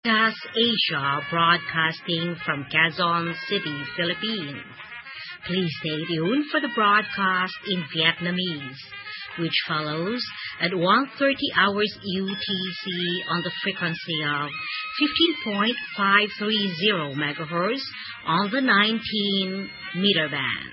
Gas Asia broadcasting from Quezon City, Philippines. Please stay tuned for the broadcast in Vietnamese, which follows at 1:30 hours UTC on the frequency of 15.530 MHz on the 19-meter band.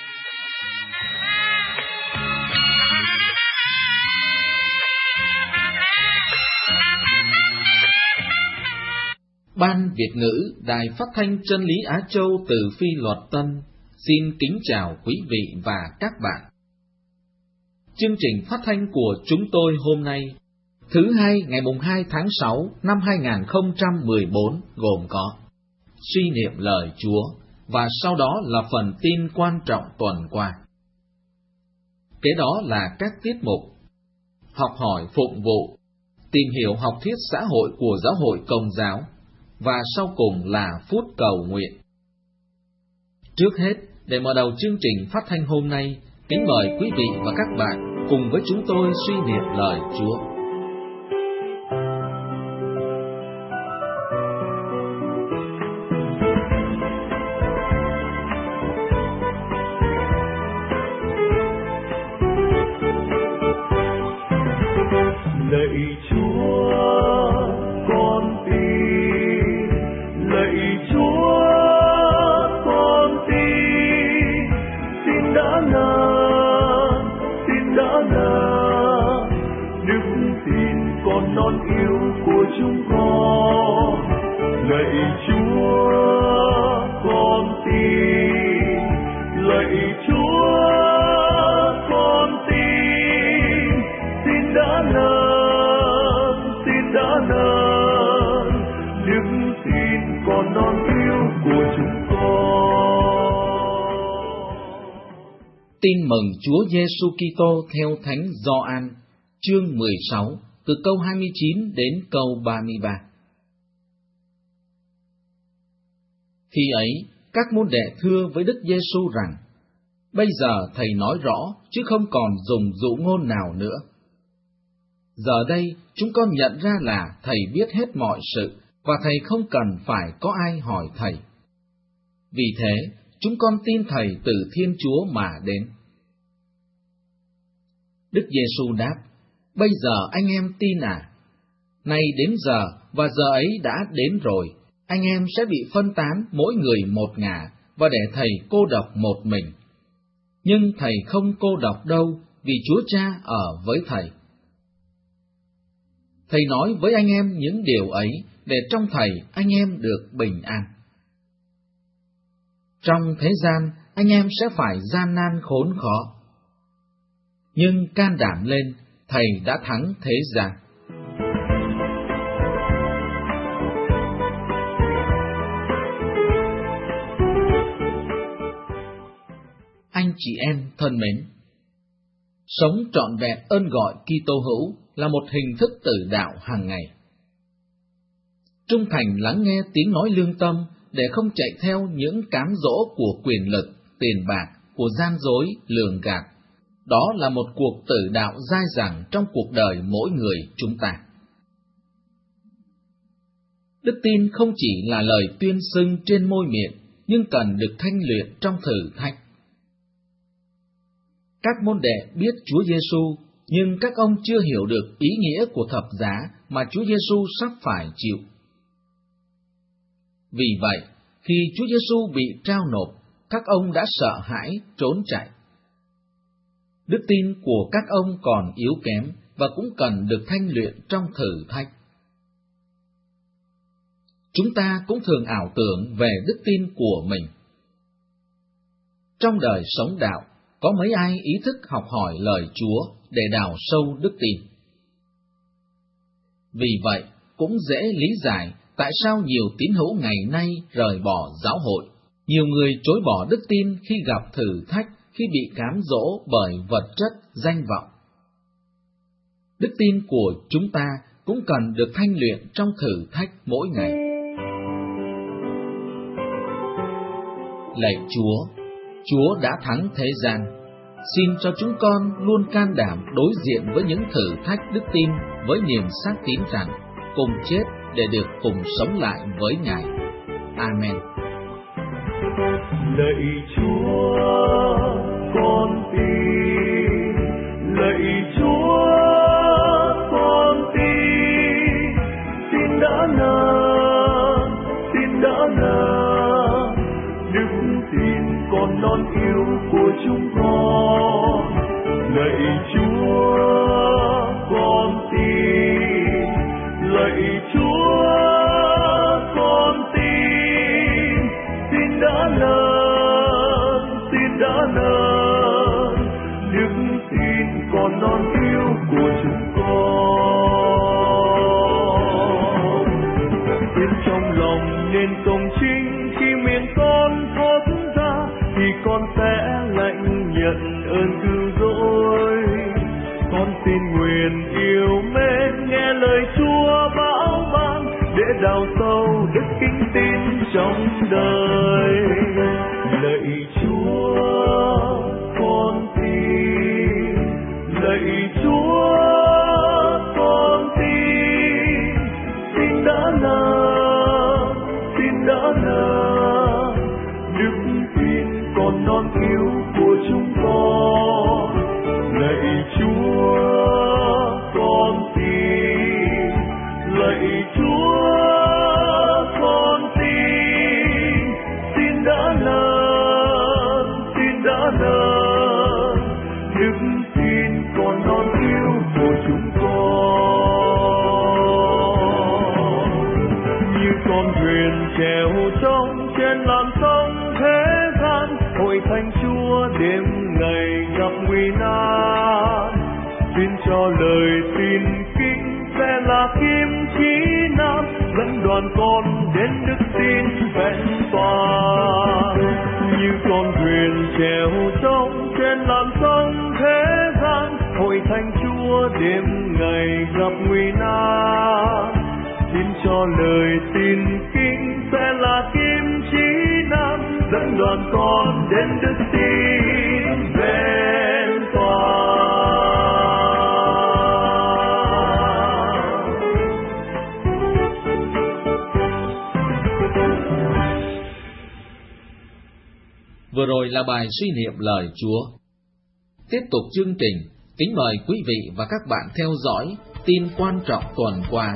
Ban Việt ngữ Đài Phát thanh Chân lý Á Châu từ Phi Luật Tân xin kính chào quý vị và các bạn. Chương trình phát thanh của chúng tôi hôm nay, thứ Hai ngày 2 tháng 6 năm 2014 gồm có suy niệm lời Chúa và sau đó là phần tin quan trọng tuần qua. Kế đó là các tiết mục học hỏi phụng vụ, tìm hiểu học thuyết xã hội của Giáo hội Công giáo, và sau cùng là phút cầu nguyện. Trước hết, để mở đầu chương trình phát thanh hôm nay, kính mời quý vị và các bạn cùng với chúng tôi suy niệm lời Chúa. Lạy Chúa, con tin. Lạy Chúa, con tin. Xin đã là đức tin con non yêu của chúng con. Lạy Chúa, con tin. Lạy Chúa, con tin. Xin đã là đức tin con non yêu của chúng con. Tin mừng Chúa Giêsu Kitô theo Thánh Gioan, chương 16, từ câu 29 đến câu 33. Khi ấy, các môn đệ thưa với Đức Giêsu rằng: Bây giờ thầy nói rõ, chứ không còn dùng dụ ngôn nào nữa. Giờ đây, chúng con nhận ra là thầy biết hết mọi sự, và thầy không cần phải có ai hỏi thầy. Vì thế, chúng con tin thầy từ Thiên Chúa mà đến. Đức Giêsu đáp: Bây giờ anh em tin à? Nay đến giờ, và giờ ấy đã đến rồi, anh em sẽ bị phân tán mỗi người một ngả, và để thầy cô độc một mình. Nhưng thầy không cô độc đâu, vì Chúa Cha ở với thầy. Thầy nói với anh em những điều ấy, để trong thầy anh em được bình an. Trong thế gian, anh em sẽ phải gian nan khốn khó. Nhưng can đảm lên, thầy đã thắng thế gian. Anh chị em thân mến, sống trọn vẹn ơn gọi Kitô hữu là một hình thức tử đạo hàng ngày. Trung thành lắng nghe tiếng nói lương tâm để không chạy theo những cám dỗ của quyền lực, tiền bạc, của gian dối, lường gạt. Đó là một cuộc tử đạo dai dẳng trong cuộc đời mỗi người chúng ta. Đức tin không chỉ là lời tuyên xưng trên môi miệng, nhưng cần được thanh luyện trong thử thách. Các môn đệ biết Chúa Giêsu, nhưng các ông chưa hiểu được ý nghĩa của thập giá mà Chúa Giêsu sắp phải chịu. Vì vậy, khi Chúa Giêsu bị trao nộp, các ông đã sợ hãi trốn chạy. Đức tin của các ông còn yếu kém và cũng cần được thanh luyện trong thử thách. Chúng ta cũng thường ảo tưởng về đức tin của mình. Trong đời sống đạo, có mấy ai ý thức học hỏi lời Chúa để đào sâu đức tin. Vì vậy, cũng dễ lý giải tại sao nhiều tín hữu ngày nay rời bỏ giáo hội. Nhiều người chối bỏ đức tin khi gặp thử thách, khi bị cám dỗ bởi vật chất, danh vọng. Đức tin của chúng ta cũng cần được thanh luyện trong thử thách mỗi ngày. Lạy Chúa, Chúa đã thắng thế gian. Xin cho chúng con luôn can đảm đối diện với những thử thách đức tin với niềm xác tín rằng cùng chết để được cùng sống lại với Ngài. Amen. Lạy Chúa, con tin. Lạy Chúa, con tin. Tin đã nở, tin đã nở. Đức tin con non yêu của chúng con. Lạy Chúa, con tin. Lạy Chúa, con tin. Tin đã lớn, tin đã lớn. Đức tin con non yêu của chúng con. Tin trong lòng nên công chính, khi miệng con thốt ra thì con sẽ lãnh nhận ơn cứu rỗi. Con xin nguyện yêu mến nghe lời Chúa bảo ban, để đào sâu đức kính tin trong đời. Lạy Chúa, con tin. Lạy Chúa, con tin. Tin đã nở, tin đã nở. Đức tin con non yêu của chúng con. Lạy Chúa, con tin. Lạy Chúa, con tin. Tin đã lớn, tin đã lớn. Đức tin con non yêu của chúng con. Như con thuyền chèo trông trên làn sông thế gian, hội thánh Chúa đêm ngày gặp nguy nan. Xin cho lời tin kính sẽ là kim chỉ nam, dẫn đoàn con đến đức tin vẹn toàn. Như con thuyền chèo trông trên làn sông thế gian, hội thánh Chúa đêm ngày gặp nguy nan. Xin cho lời tin kính sẽ là kim chỉ nam, dẫn đoàn con đến đức tin vẹn toàn. Vừa rồi là bài suy niệm lời Chúa. Tiếp tục chương trình, kính mời quý vị và các bạn theo dõi tin quan trọng tuần qua.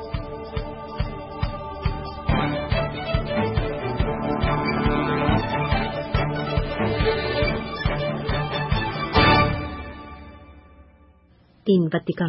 Tin Vatican.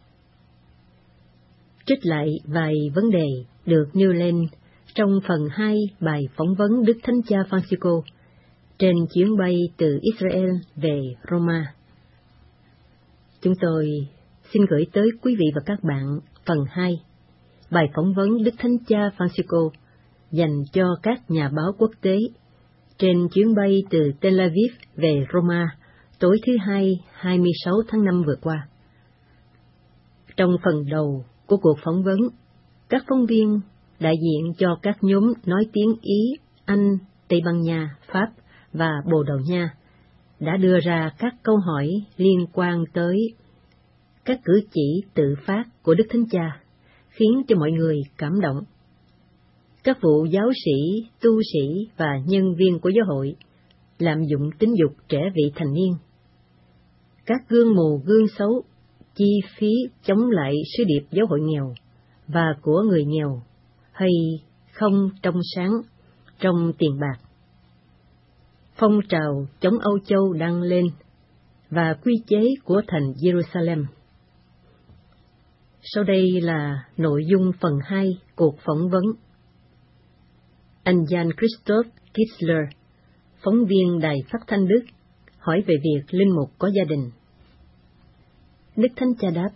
Trích lại vài vấn đề được nêu lên trong phần 2 bài phỏng vấn Đức Thánh Cha Francisco trên chuyến bay từ Israel về Roma. Chúng tôi xin gửi tới quý vị và các bạn phần 2 bài phỏng vấn Đức Thánh Cha Francisco dành cho các nhà báo quốc tế trên chuyến bay từ Tel Aviv về Roma tối thứ Hai 26 tháng 5 vừa qua. Trong phần đầu của cuộc phỏng vấn, các phóng viên đại diện cho các nhóm nói tiếng Ý, Anh, Tây Ban Nha, Pháp và Bồ Đào Nha đã đưa ra các câu hỏi liên quan tới các cử chỉ tự phát của Đức Thánh Cha, khiến cho mọi người cảm động. Các vụ giáo sĩ, tu sĩ và nhân viên của giáo hội lạm dụng tính dục trẻ vị thành niên. Các gương mù gương xấu chi phí chống lại sứ điệp giáo hội nghèo và của người nghèo hay không trong sáng trong tiền bạc. Phong trào chống Âu Châu đang lên và quy chế của thành Jerusalem. Sau đây là nội dung phần 2 cuộc phỏng vấn. Anh Jan-Christoph Kitzler, phóng viên Đài Phát thanh Đức, hỏi về việc linh mục có gia đình. Đức Thánh Cha đáp: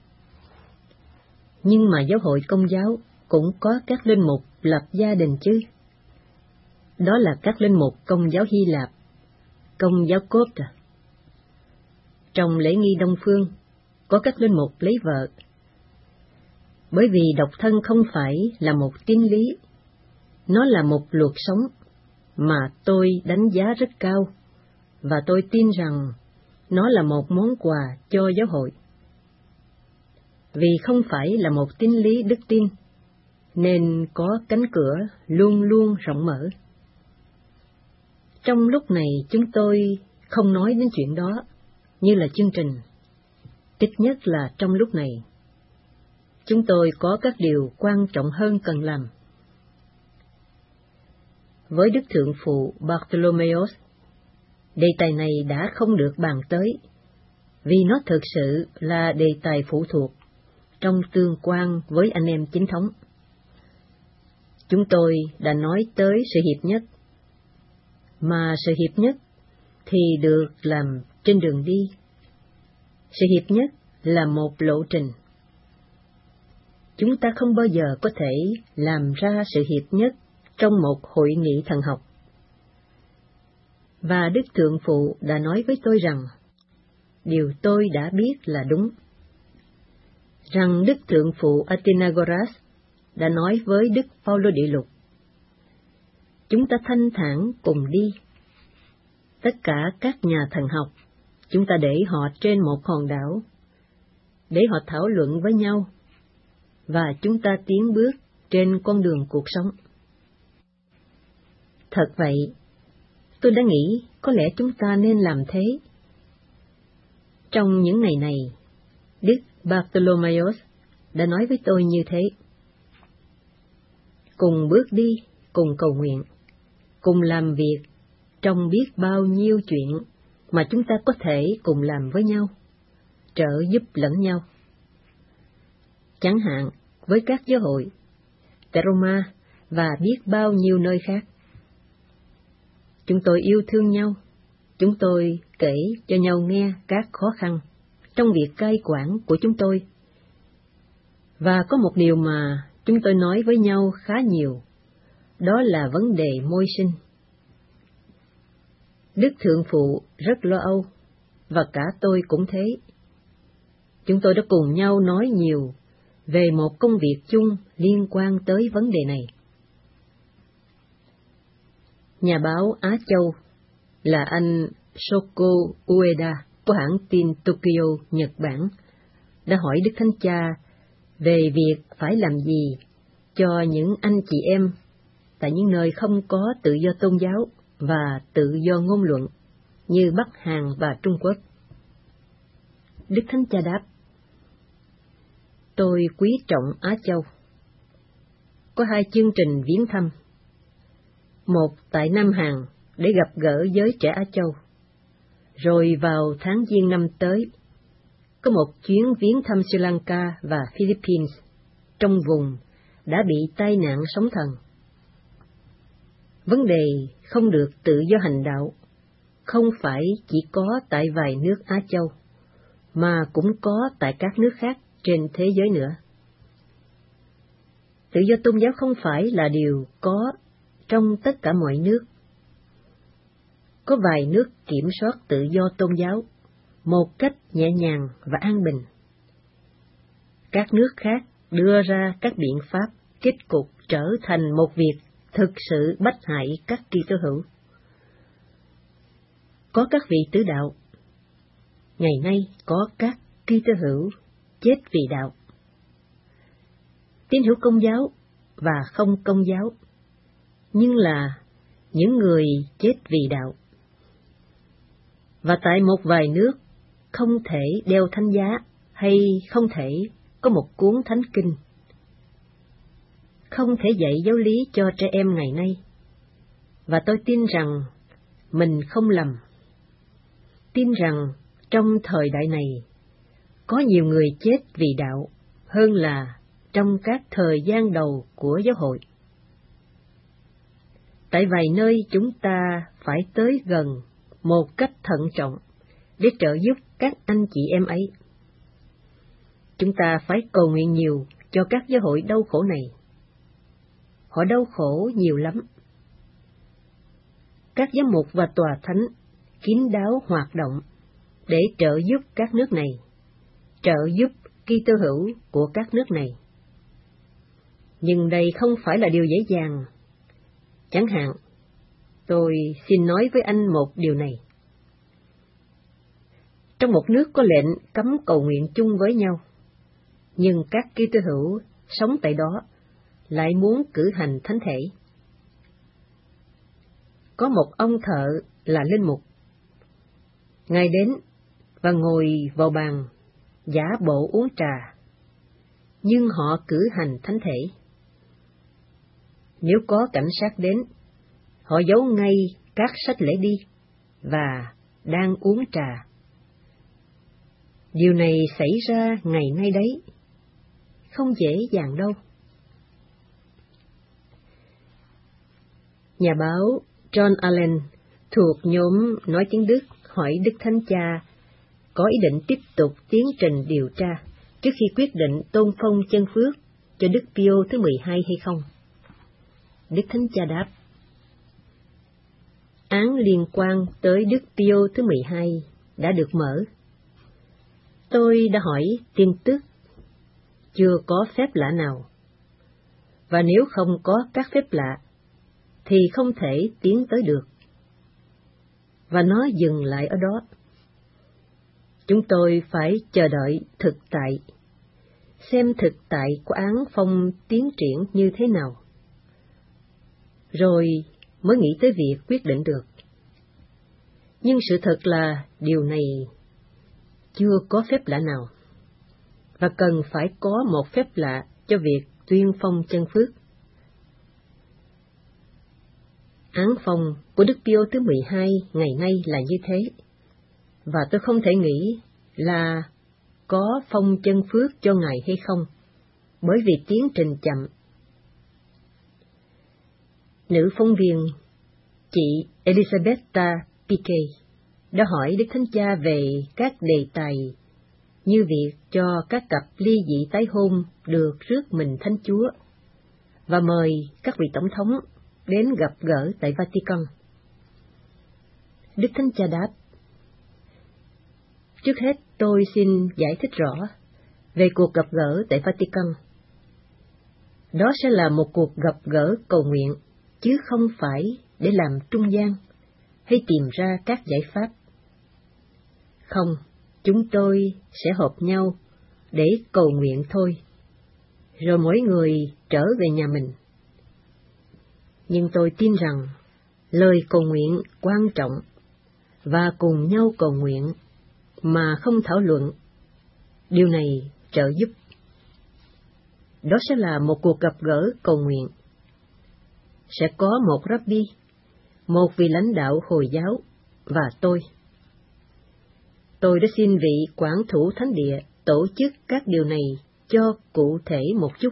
nhưng mà giáo hội Công giáo cũng có các linh mục lập gia đình chứ. Đó là các linh mục Công giáo Hy Lạp, Công giáo Cốp. Trong lễ nghi Đông phương, có các linh mục lấy vợ. Bởi vì độc thân không phải là một tín lý, nó là một luật sống mà tôi đánh giá rất cao, và tôi tin rằng nó là một món quà cho giáo hội. vì không phải là một tín lý đức tin, nên có cánh cửa luôn luôn rộng mở. Trong lúc này chúng tôi không nói đến chuyện đó như là chương trình, ít nhất là trong lúc này. Chúng tôi có các điều quan trọng hơn cần làm. Với Đức Thượng Phụ Bartholomeus, đề tài này đã không được bàn tới, vì nó thực sự là đề tài phụ thuộc trong tương quan với anh em chính thống. Chúng tôi đã nói tới sự hiệp nhất, mà sự hiệp nhất thì được làm trên đường đi. Sự hiệp nhất là một lộ trình. Chúng ta không bao giờ có thể làm ra sự hiệp nhất trong một hội nghị thần học. Và Đức Thượng Phụ đã nói với tôi rằng, điều tôi đã biết là đúng, rằng Đức Thượng Phụ Athenagoras đã nói với Đức Phaolô Địa Lục, chúng ta thanh thản cùng đi. Tất cả các nhà thần học, chúng ta để họ trên một hòn đảo, để họ thảo luận với nhau, và chúng ta tiến bước trên con đường cuộc sống. Thật vậy, tôi đã nghĩ có lẽ chúng ta nên làm thế. Trong những ngày này, Đức Bartholomeus đã nói với tôi như thế. Cùng bước đi, cùng cầu nguyện, cùng làm việc trong biết bao nhiêu chuyện mà chúng ta có thể cùng làm với nhau, trợ giúp lẫn nhau. Chẳng hạn với các giáo hội, tại Roma và biết bao nhiêu nơi khác. Chúng tôi yêu thương nhau, chúng tôi kể cho nhau nghe các khó khăn trong việc cai quản của chúng tôi. Và có một điều mà chúng tôi nói với nhau khá nhiều, đó là vấn đề môi sinh. Đức Thượng Phụ rất lo âu, và cả tôi cũng thế. Chúng tôi đã cùng nhau nói nhiều về một công việc chung liên quan tới vấn đề này. Nhà báo Á Châu là anh Shoko Ueda của hãng tin Tokyo, Nhật Bản, đã hỏi Đức Thánh Cha về việc phải làm gì cho những anh chị em tại những nơi không có tự do tôn giáo và tự do ngôn luận như Bắc Hàn và Trung Quốc. Đức Thánh Cha đáp: tôi quý trọng Á Châu. Có 2 chương trình viếng thăm, một tại Nam Hàn để gặp gỡ giới trẻ Á Châu, rồi vào tháng Giêng năm tới, có một chuyến viếng thăm Sri Lanka và Philippines, trong vùng đã bị tai nạn sóng thần. Vấn đề không được tự do hành đạo không phải chỉ có tại vài nước Á Châu, mà cũng có tại các nước khác trên thế giới nữa. Tự do tôn giáo không phải là điều có trong tất cả mọi nước. Có vài nước kiểm soát tự do tôn giáo một cách nhẹ nhàng và an bình. Các nước khác đưa ra các biện pháp kết cục trở thành một việc thực sự bách hại các Kitô hữu. Có các vị tứ đạo. Ngày nay có các Kitô hữu chết vì đạo. Tín hữu công giáo và không công giáo, nhưng là những người chết vì đạo. Và tại một vài nước không thể đeo thánh giá hay không thể có một cuốn thánh kinh. Không thể dạy giáo lý cho trẻ em ngày nay. Và tôi tin rằng mình không lầm. Tin rằng trong thời đại này có nhiều người chết vì đạo hơn là trong các thời gian đầu của giáo hội. Tại vài nơi chúng ta phải tới gần một cách thận trọng để trợ giúp các anh chị em ấy. Chúng ta phải cầu nguyện nhiều cho các giáo hội đau khổ này. Họ đau khổ nhiều lắm. Các giám mục và tòa thánh kín đáo hoạt động để trợ giúp các nước này, trợ giúp Kitô hữu của các nước này. Nhưng đây không phải là điều dễ dàng. Chẳng hạn, tôi xin nói với anh một điều này. Trong một nước có lệnh cấm cầu nguyện chung với nhau, nhưng các Kitô hữu sống tại đó lại muốn cử hành thánh thể. Có một ông thợ là linh mục. Ngài đến và ngồi vào bàn giả bộ uống trà, nhưng họ cử hành thánh thể. Nếu có cảnh sát đến, họ giấu ngay các sách lễ đi và đang uống trà. Điều này xảy ra ngày nay đấy, không dễ dàng đâu. Nhà báo John Allen thuộc nhóm Nói tiếng Đức hỏi Đức Thánh Cha có ý định tiếp tục tiến trình điều tra trước khi quyết định tôn phong chân phước cho Đức Pio thứ 12 hay không. Đức Thánh Cha đáp: án liên quan tới Đức Pio thứ 12 đã được mở. Tôi đã hỏi tin tức, chưa có phép lạ nào. Và nếu không có các phép lạ, thì không thể tiến tới được. Và nó dừng lại ở đó. Chúng tôi phải chờ đợi thực tại, xem thực tại của án phong tiến triển như thế nào, rồi mới nghĩ tới việc quyết định được. Nhưng sự thật là điều này chưa có phép lạ nào, và cần phải có một phép lạ cho việc tuyên phong chân phước. Án phong của Đức Pio thứ 12 ngày nay là như thế, và tôi không thể nghĩ là có phong chân phước cho Ngài hay không, bởi vì tiến trình chậm. Nữ phóng viên, chị Elisabetta Piquet, đã hỏi Đức Thánh Cha về các đề tài như việc cho các cặp ly dị tái hôn được rước mình Thánh Chúa, và mời các vị tổng thống đến gặp gỡ tại Vatican. Đức Thánh Cha đáp: trước hết tôi xin giải thích rõ về cuộc gặp gỡ tại Vatican. Đó sẽ là một cuộc gặp gỡ cầu nguyện, chứ không phải để làm trung gian hay tìm ra các giải pháp. Không, chúng tôi sẽ họp nhau để cầu nguyện thôi, rồi mỗi người trở về nhà mình. Nhưng tôi tin rằng lời cầu nguyện quan trọng, và cùng nhau cầu nguyện mà không thảo luận, điều này trợ giúp. Đó sẽ là một cuộc gặp gỡ cầu nguyện. Sẽ có một rabbi, một vị lãnh đạo Hồi giáo và tôi. Tôi đã xin vị quản thủ thánh địa tổ chức các điều này cho cụ thể một chút.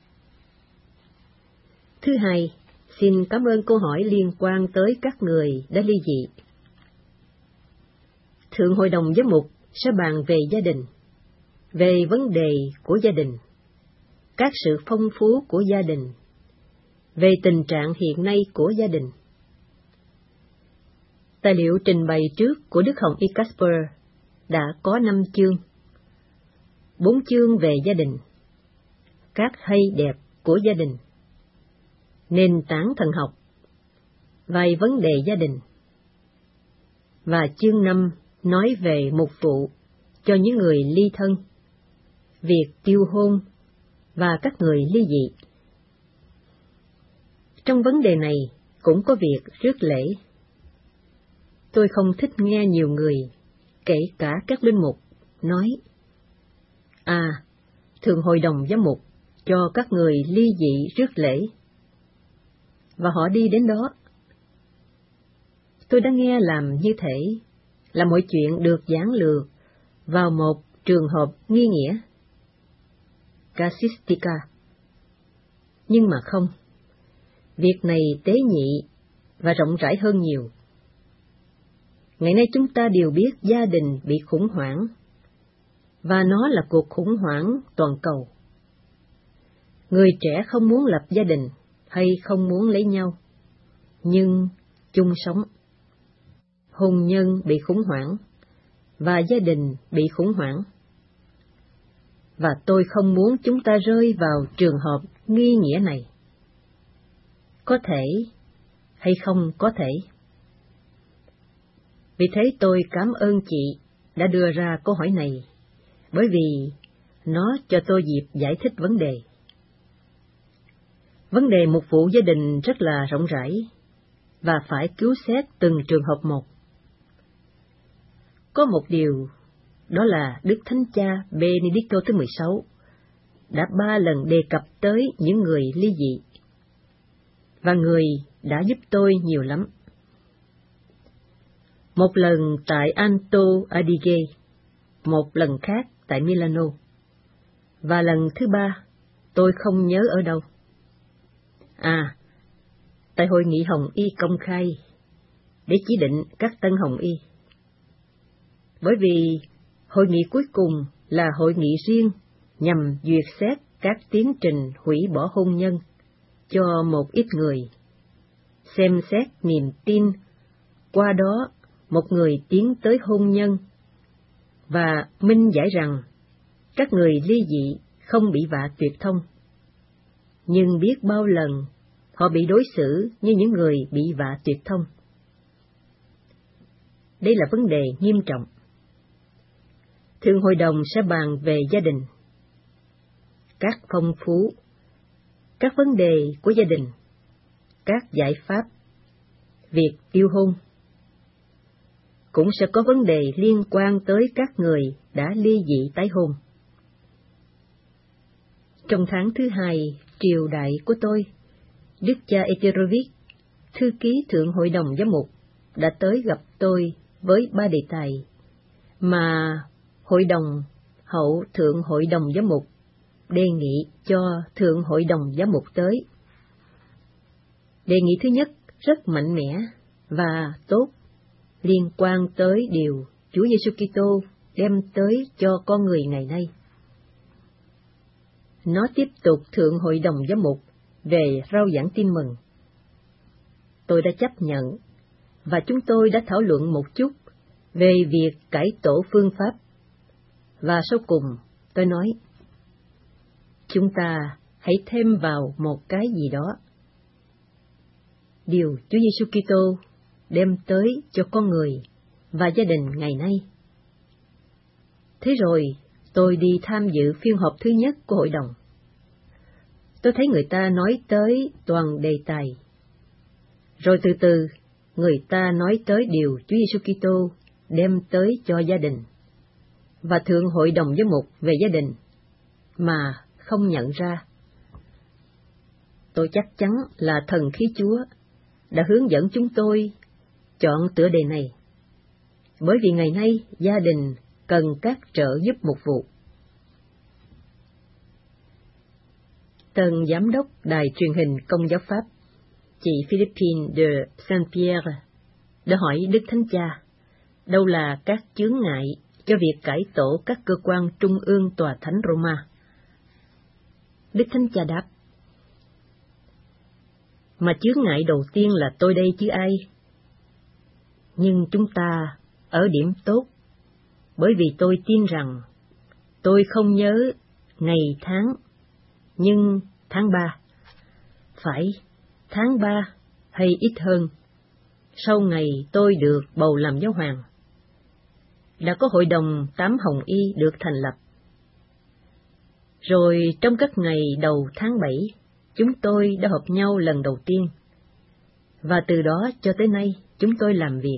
Thứ hai, xin cảm ơn câu hỏi liên quan tới các người đã ly dị. Thượng Hội đồng Giám mục sẽ bàn về gia đình, về vấn đề của gia đình, các sự phong phú của gia đình, về tình trạng hiện nay của gia đình. Tài liệu trình bày trước của Đức Hồng Y Casper đã có 5 chương. 4 chương về gia đình, các hay đẹp của gia đình, nền tảng thần học, vài vấn đề gia đình, và chương 5 nói về mục vụ cho những người ly thân, việc tiêu hôn và các người ly dị. Trong vấn đề này cũng có việc rước lễ. Tôi không thích nghe nhiều người, kể cả các linh mục, nói: Thượng Hội đồng Giám mục cho các người ly dị rước lễ, và họ đi đến đó. Tôi đã nghe làm như thế là mọi chuyện được giảng lược vào một trường hợp nghi nghĩa, casuistica. Nhưng mà không, việc này tế nhị và rộng rãi hơn nhiều. Ngày nay chúng ta đều biết gia đình bị khủng hoảng, và nó là cuộc khủng hoảng toàn cầu. Người trẻ không muốn lập gia đình hay không muốn lấy nhau, nhưng chung sống. Hôn nhân bị khủng hoảng, và gia đình bị khủng hoảng. Và tôi không muốn chúng ta rơi vào trường hợp nghi nghĩa này. Có thể hay không có thể. Vì thế tôi cảm ơn chị đã đưa ra câu hỏi này, bởi vì nó cho tôi dịp giải thích vấn đề. Vấn đề mục vụ gia đình rất là rộng rãi, và phải cứu xét từng trường hợp một. Có một điều, đó là Đức Thánh Cha Benedicto thứ 16 đã 3 lần đề cập tới những người ly dị, và người đã giúp tôi nhiều lắm. Một lần tại Alto Adige, một lần khác tại Milano, và lần thứ 3 tôi không nhớ ở đâu. Tại Hội nghị Hồng Y công khai, để chỉ định các tân Hồng Y. Bởi vì hội nghị cuối cùng là hội nghị riêng nhằm duyệt xét các tiến trình hủy bỏ hôn nhân cho một ít người, xem xét niềm tin, qua đó một người tiến tới hôn nhân, và minh giải rằng các người ly dị không bị vạ tuyệt thông, nhưng biết bao lần họ bị đối xử như những người bị vạ tuyệt thông. Đây là vấn đề nghiêm trọng. Thượng Hội đồng sẽ bàn về gia đình, các phong phú, các vấn đề của gia đình, các giải pháp, việc tiêu hôn. Cũng sẽ có vấn đề liên quan tới các người đã ly dị tái hôn. Trong tháng thứ 2 triều đại của tôi, Đức cha Eterovich, thư ký Thượng Hội đồng Giám mục, đã tới gặp tôi với 3 đề tài mà Hội đồng hậu Thượng Hội đồng Giám mục đề nghị cho Thượng Hội đồng Giám mục tới. Đề nghị thứ nhất rất mạnh mẽ và tốt, liên quan tới điều Chúa Giêsu Kitô đem tới cho con người ngày nay. Nó tiếp tục Thượng Hội đồng Giám mục về rao giảng tin mừng. Tôi đã chấp nhận, và chúng tôi đã thảo luận một chút về việc cải tổ phương pháp. Và sau cùng, tôi nói, chúng ta hãy thêm vào một cái gì đó. Điều Chúa Giêsu Kitô đem tới cho con người và gia đình ngày nay. Thế rồi, tôi đi tham dự phiên họp thứ nhất của hội đồng. Tôi thấy người ta nói tới toàn đề tài. Rồi từ từ, người ta nói tới điều Chúa Giêsu Kitô đem tới cho gia đình, và Thượng Hội đồng Giám mục về gia đình, mà không nhận ra. Tôi chắc chắn là thần khí Chúa đã hướng dẫn chúng tôi chọn tựa đề này, bởi vì ngày nay gia đình cần các trợ giúp mục vụ. Tân Giám đốc Đài truyền hình Công giáo Pháp, chị Philippine de Saint-Pierre, đã hỏi Đức Thánh Cha, đâu là các chướng ngại cho việc cải tổ các cơ quan trung ương Tòa Thánh Roma? Đức Thánh Cha đáp, mà chướng ngại đầu tiên là tôi đây chứ ai. Nhưng chúng ta ở điểm tốt, bởi vì tôi tin rằng tôi không nhớ ngày tháng, nhưng tháng 3, phải tháng 3 hay ít hơn, sau ngày tôi được bầu làm giáo hoàng, đã có hội đồng 8 Hồng Y được thành lập. Rồi trong các ngày đầu tháng 7, chúng tôi đã họp nhau lần đầu tiên, và từ đó cho tới nay chúng tôi làm việc.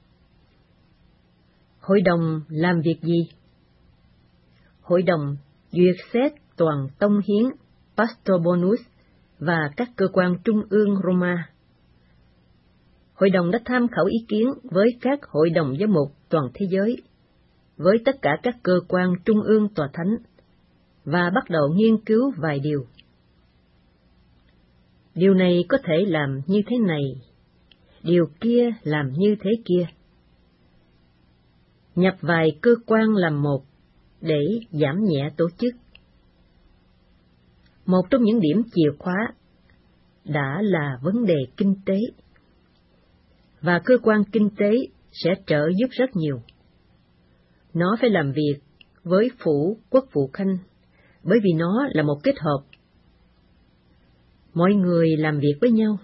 Hội đồng làm việc gì? Hội đồng duyệt xét toàn tông hiến Pastor Bonus và các cơ quan trung ương Roma. Hội đồng đã tham khảo ý kiến với các hội đồng giám mục toàn thế giới, với tất cả các cơ quan trung ương Tòa Thánh, và bắt đầu nghiên cứu vài điều. Điều này có thể làm như thế này, điều kia làm như thế kia. Nhập vài cơ quan làm một để giảm nhẹ tổ chức. Một trong những điểm chìa khóa đã là vấn đề kinh tế, và cơ quan kinh tế sẽ trợ giúp rất nhiều. Nó phải làm việc với phủ quốc vụ khanh, bởi vì nó là một kết hợp. Mọi người làm việc với nhau.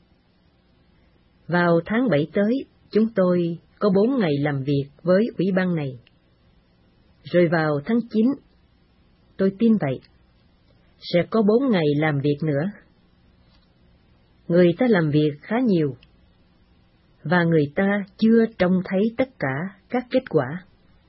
Vào tháng 7 tới, chúng tôi có 4 ngày làm việc với ủy ban này. Rồi vào tháng 9, tôi tin vậy. Sẽ có 4 ngày làm việc nữa. Người ta làm việc khá nhiều, và người ta chưa trông thấy tất cả các kết quả.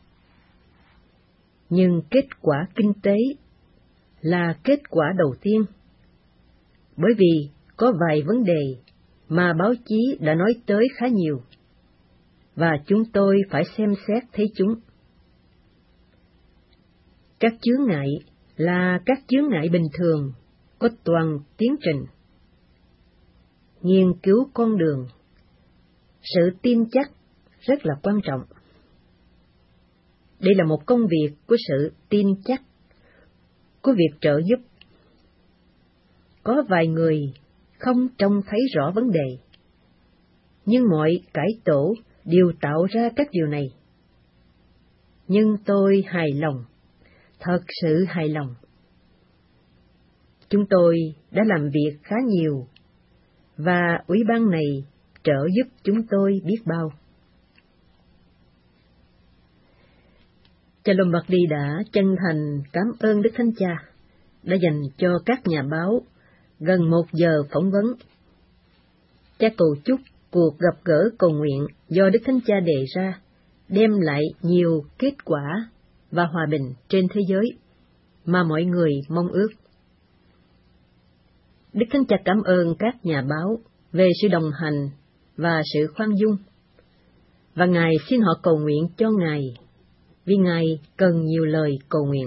Nhưng kết quả kinh tế là kết quả đầu tiên, bởi vì có vài vấn đề mà báo chí đã nói tới khá nhiều, và chúng tôi phải xem xét thấy chúng. Các chướng ngại là các chướng ngại bình thường, có toàn tiến trình. Nghiên cứu con đường, sự tin chắc rất là quan trọng. Đây là một công việc của sự tin chắc, của việc trợ giúp. Có vài người không trông thấy rõ vấn đề, nhưng mọi cải tổ đều tạo ra các điều này. Nhưng tôi hài lòng, thật sự hài lòng. Chúng tôi đã làm việc khá nhiều, và ủy ban này trợ giúp chúng tôi biết bao. Cha Lombardi đã chân thành cảm ơn Đức Thánh Cha đã dành cho các nhà báo gần 1 giờ phỏng vấn. Cha cầu chúc cuộc gặp gỡ cầu nguyện do Đức Thánh Cha đề ra đem lại nhiều kết quả và hòa bình trên thế giới mà mọi người mong ước. Đức Thánh Cha cảm ơn các nhà báo về sự đồng hành và sự khoan dung, và Ngài xin họ cầu nguyện cho Ngài, vì Ngài cần nhiều lời cầu nguyện.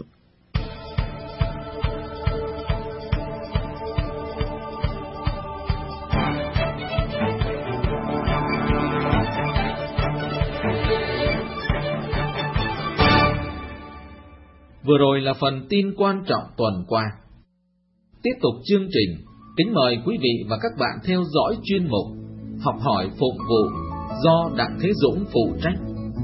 Vừa rồi là phần tin quan trọng tuần qua. Tiếp tục chương trình, kính mời quý vị và các bạn theo dõi chuyên mục Học hỏi phụng vụ do Đặng Thế Dũng phụ trách.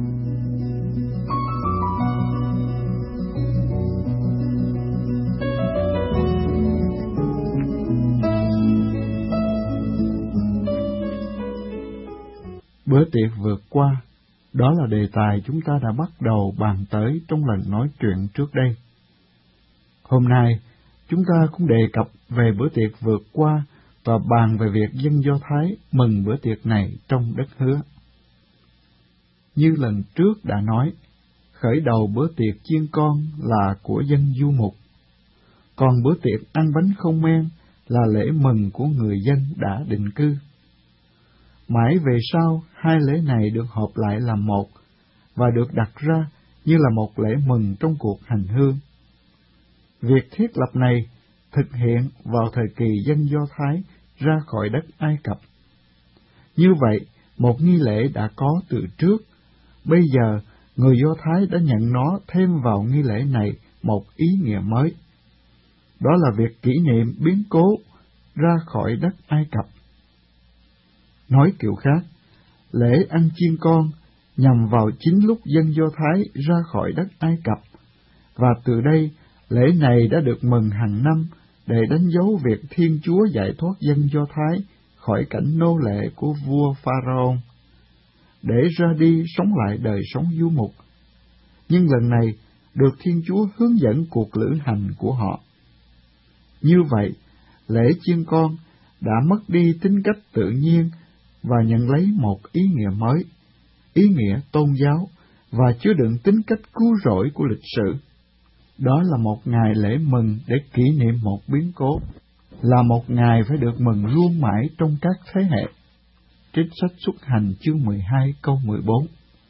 Bữa tiệc vượt qua, đó là đề tài chúng ta đã bắt đầu bàn tới trong lần nói chuyện trước đây. Hôm nay, chúng ta cũng đề cập về bữa tiệc vượt qua và bàn về việc dân Do Thái mừng bữa tiệc này trong đất hứa. Như lần trước đã nói, khởi đầu bữa tiệc chiên con là của dân du mục, còn bữa tiệc ăn bánh không men là lễ mừng của người dân đã định cư. Mãi về sau, hai lễ này được hợp lại làm một, và được đặt ra như là một lễ mừng trong cuộc hành hương. Việc thiết lập này thực hiện vào thời kỳ dân Do Thái ra khỏi đất Ai Cập. Như vậy, một nghi lễ đã có từ trước, bây giờ người Do Thái đã nhận nó thêm vào nghi lễ này một ý nghĩa mới. Đó là việc kỷ niệm biến cố ra khỏi đất Ai Cập. Nói kiểu khác, lễ ăn chiên con nhằm vào chính lúc dân Do Thái ra khỏi đất Ai Cập, và từ đây lễ này đã được mừng hàng năm để đánh dấu việc Thiên Chúa giải thoát dân Do Thái khỏi cảnh nô lệ của vua Pharaoh, để ra đi sống lại đời sống du mục. Nhưng lần này được Thiên Chúa hướng dẫn cuộc lữ hành của họ. Như vậy, lễ chiên con đã mất đi tính cách tự nhiên và nhận lấy một ý nghĩa mới, ý nghĩa tôn giáo, và chứa đựng tính cách cứu rỗi của lịch sử. Đó là một ngày lễ mừng để kỷ niệm một biến cố, là một ngày phải được mừng luôn mãi trong các thế hệ. Trích sách Xuất Hành chương 12 câu 14.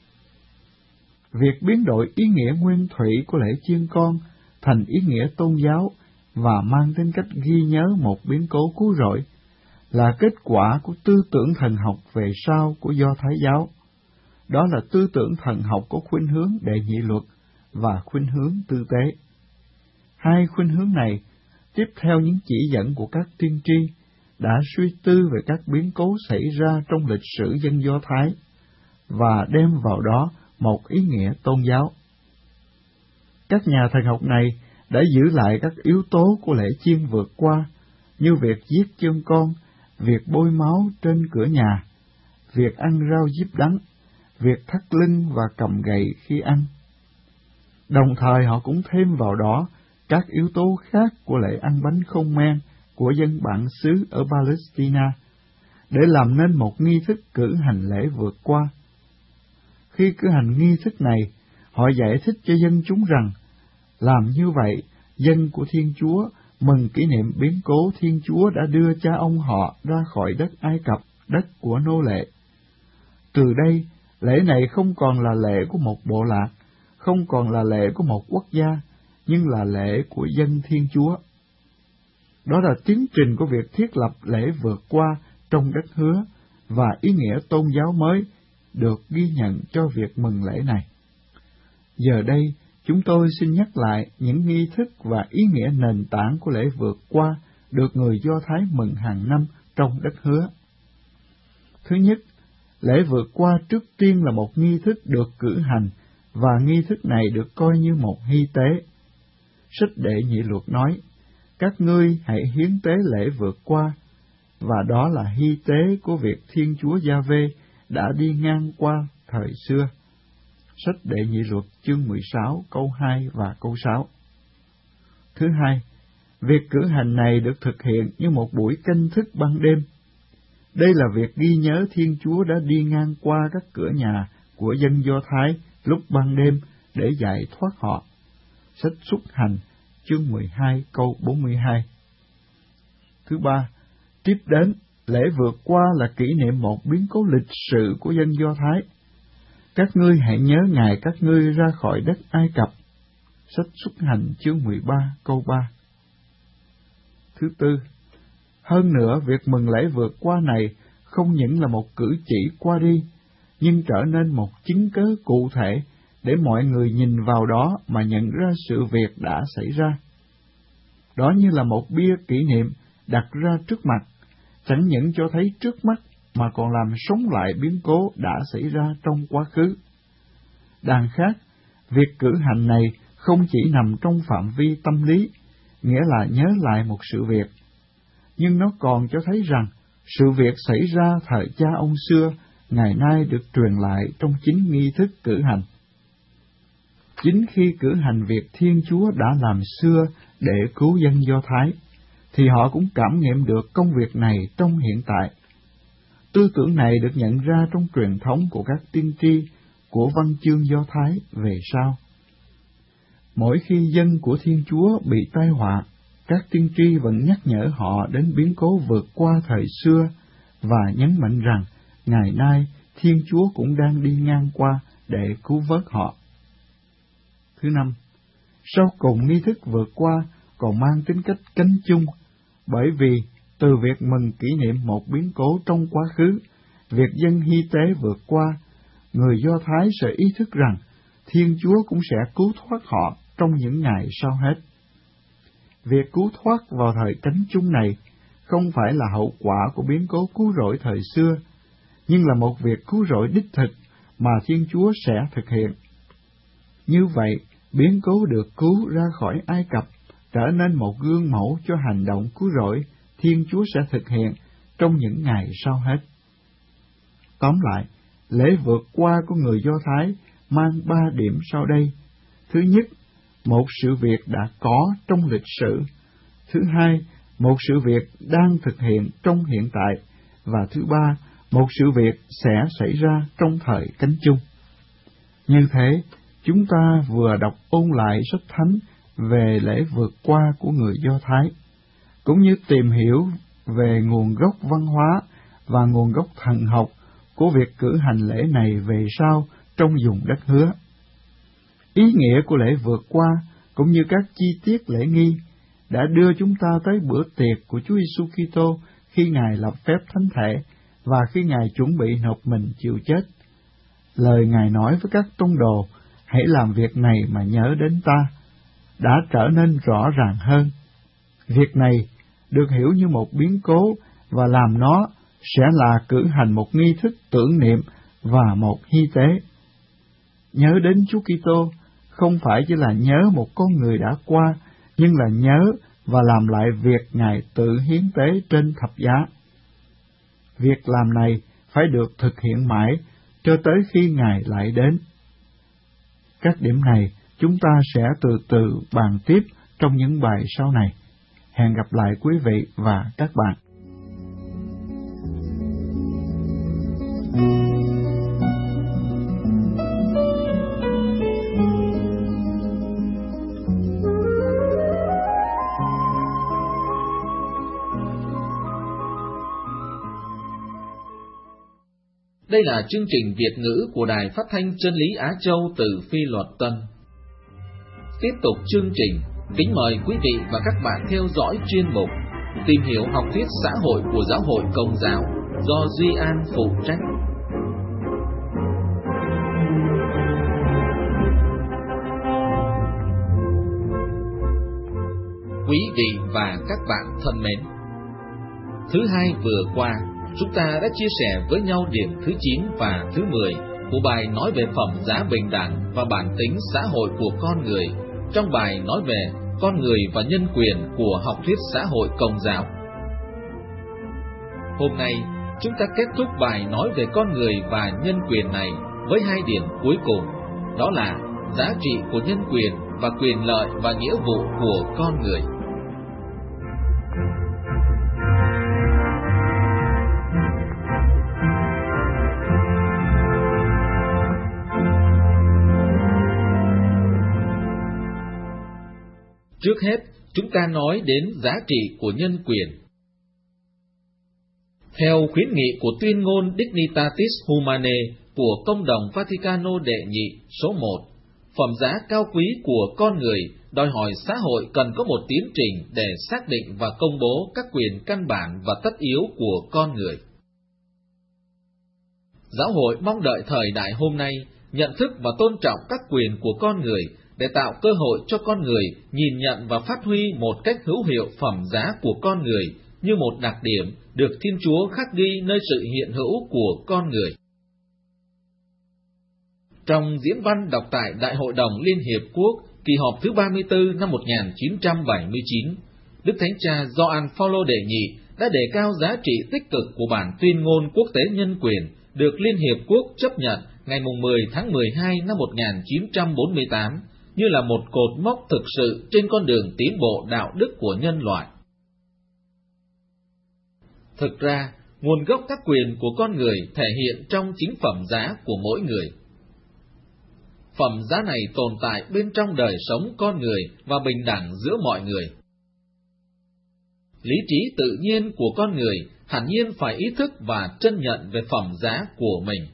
Việc biến đổi ý nghĩa nguyên thủy của lễ chiên con thành ý nghĩa tôn giáo và mang tính cách ghi nhớ một biến cố cứu rỗi là kết quả của tư tưởng thần học về sau của Do Thái giáo. Đó là tư tưởng thần học có khuynh hướng đệ nhị luật và khuynh hướng tư tế. Hai khuynh hướng này, tiếp theo những chỉ dẫn của các tiên tri, đã suy tư về các biến cố xảy ra trong lịch sử dân Do Thái và đem vào đó một ý nghĩa tôn giáo. Các nhà thần học này đã giữ lại các yếu tố của lễ chiên vượt qua, như việc giết chiên con, việc bôi máu trên cửa nhà, việc ăn rau diếp đắng, việc thắt lưng và cầm gậy khi ăn. Đồng thời họ cũng thêm vào đó các yếu tố khác của lễ ăn bánh không men của dân bản xứ ở Palestina, để làm nên một nghi thức cử hành lễ vượt qua. Khi cử hành nghi thức này, họ giải thích cho dân chúng rằng, làm như vậy, dân của Thiên Chúa mừng kỷ niệm biến cố Thiên Chúa đã đưa cha ông họ ra khỏi đất Ai Cập, đất của nô lệ. Từ đây, lễ này không còn là lễ của một bộ lạc, không còn là lễ của một quốc gia, nhưng là lễ của dân Thiên Chúa. Đó là tiến trình của việc thiết lập lễ vượt qua trong đất hứa, và ý nghĩa tôn giáo mới được ghi nhận cho việc mừng lễ này. Giờ đây, chúng tôi xin nhắc lại những nghi thức và ý nghĩa nền tảng của lễ vượt qua được người Do Thái mừng hàng năm trong đất hứa. Thứ nhất, lễ vượt qua trước tiên là một nghi thức được cử hành, và nghi thức này được coi như một hy tế. Sách Đệ Nhị Luật nói, các ngươi hãy hiến tế lễ vượt qua, và đó là hy tế của việc Thiên Chúa Gia-vê đã đi ngang qua thời xưa. Sách Đệ Nhị Luật chương 16 câu 2 và câu 6. Thứ hai, việc cử hành này được thực hiện như một buổi canh thức ban đêm. Đây là việc ghi nhớ Thiên Chúa đã đi ngang qua các cửa nhà của dân Do Thái lúc ban đêm để giải thoát họ. Sách Xuất Hành chương 12 câu 42. Thứ ba, tiếp đến, lễ vượt qua là kỷ niệm một biến cố lịch sử của dân Do Thái. Các ngươi hãy nhớ ngày các ngươi ra khỏi đất Ai Cập. Sách Xuất Hành chương 13 câu 3. Thứ tư, hơn nữa việc mừng lễ vượt qua này không những là một cử chỉ qua đi, nhưng trở nên một chứng cớ cụ thể để mọi người nhìn vào đó mà nhận ra sự việc đã xảy ra. Đó như là một bia kỷ niệm đặt ra trước mặt, chẳng những cho thấy trước mắt mà còn làm sống lại biến cố đã xảy ra trong quá khứ. Đằng khác, việc cử hành này không chỉ nằm trong phạm vi tâm lý, nghĩa là nhớ lại một sự việc, nhưng nó còn cho thấy rằng sự việc xảy ra thời cha ông xưa ngày nay được truyền lại trong chính nghi thức cử hành. Chính khi cử hành việc Thiên Chúa đã làm xưa để cứu dân Do Thái, thì họ cũng cảm nghiệm được công việc này trong hiện tại. Tư tưởng này được nhận ra trong truyền thống của các tiên tri của văn chương Do Thái về sau. Mỗi khi dân của Thiên Chúa bị tai họa, các tiên tri vẫn nhắc nhở họ đến biến cố vượt qua thời xưa và nhấn mạnh rằng ngày nay Thiên Chúa cũng đang đi ngang qua để cứu vớt họ. Thứ năm, sau cùng nghi thức vượt qua còn mang tính cách cánh chung, bởi vì từ việc mừng kỷ niệm một biến cố trong quá khứ, việc dân hy tế vượt qua, người Do Thái sẽ ý thức rằng Thiên Chúa cũng sẽ cứu thoát họ trong những ngày sau hết. Việc cứu thoát vào thời cánh chung này không phải là hậu quả của biến cố cứu rỗi thời xưa, nhưng là một việc cứu rỗi đích thực mà Thiên Chúa sẽ thực hiện. Như vậy, biến cố được cứu ra khỏi Ai Cập trở nên một gương mẫu cho hành động cứu rỗi Thiên Chúa sẽ thực hiện trong những ngày sau hết. Tóm lại, lễ vượt qua của người Do Thái mang 3 điểm sau đây. Thứ nhất, một sự việc đã có trong lịch sử. Thứ hai, một sự việc đang thực hiện trong hiện tại. Và thứ ba, một sự việc sẽ xảy ra trong thời cánh chung. Như thế, chúng ta vừa đọc ôn lại sách thánh về lễ vượt qua của người Do Thái, cũng như tìm hiểu về nguồn gốc văn hóa và nguồn gốc thần học của việc cử hành lễ này về sau trong vùng đất hứa. Ý nghĩa của lễ vượt qua cũng như các chi tiết lễ nghi đã đưa chúng ta tới bữa tiệc của Chúa Giêsu Kitô khi Ngài lập phép thánh thể và khi Ngài chuẩn bị nộp mình chịu chết. Lời Ngài nói với các tông đồ, hãy làm việc này mà nhớ đến ta, đã trở nên rõ ràng hơn. Việc này được hiểu như một biến cố và làm nó sẽ là cử hành một nghi thức tưởng niệm và một hy tế. Nhớ đến Chúa Kitô không phải chỉ là nhớ một con người đã qua, nhưng là nhớ và làm lại việc Ngài tự hiến tế trên thập giá. Việc làm này phải được thực hiện mãi cho tới khi Ngài lại đến. Các điểm này chúng ta sẽ từ từ bàn tiếp trong những bài sau này. Hẹn gặp lại quý vị và các bạn. Đây là chương trình Việt ngữ của Đài Phát thanh Chân lý Á Châu từ Phi Luật Tân. Tiếp tục chương trình, kính mời quý vị và các bạn theo dõi chuyên mục Tìm hiểu học thuyết xã hội của Giáo hội Công giáo do Duy An phụ trách. Quý vị và các bạn thân mến, thứ hai vừa qua, chúng ta đã chia sẻ với nhau điểm thứ 9 và thứ 10 của bài nói về phẩm giá bình đẳng và bản tính xã hội của con người trong bài nói về con người và nhân quyền của học thuyết xã hội Công giáo. Hôm nay, chúng ta kết thúc bài nói về con người và nhân quyền này với hai điểm cuối cùng, đó là giá trị của nhân quyền và quyền lợi và nghĩa vụ của con người. Trước hết, chúng ta nói đến giá trị của nhân quyền. Theo khuyến nghị của tuyên ngôn Dignitatis Humanae của Công đồng Vaticano đệ nhị số 1, phẩm giá cao quý của con người đòi hỏi xã hội cần có một tiến trình để xác định và công bố các quyền căn bản và tất yếu của con người. Giáo hội mong đợi thời đại hôm nay nhận thức và tôn trọng các quyền của con người để tạo cơ hội cho con người nhìn nhận và phát huy một cách hữu hiệu phẩm giá của con người như một đặc điểm được Thiên Chúa khắc ghi nơi sự hiện hữu của con người. Trong diễn văn đọc tại Đại hội đồng Liên Hiệp Quốc kỳ họp thứ 34 năm 1979, Đức Thánh Cha Gioan Phaolô đệ nhị đã đề cao giá trị tích cực của bản tuyên ngôn quốc tế nhân quyền được Liên Hiệp Quốc chấp nhận ngày 10 tháng 12 năm 1948 như là một cột mốc thực sự trên con đường tiến bộ đạo đức của nhân loại. Thực ra, nguồn gốc các quyền của con người thể hiện trong chính phẩm giá của mỗi người. Phẩm giá này tồn tại bên trong đời sống con người và bình đẳng giữa mọi người. Lý trí tự nhiên của con người hẳn nhiên phải ý thức và trân nhận về phẩm giá của mình.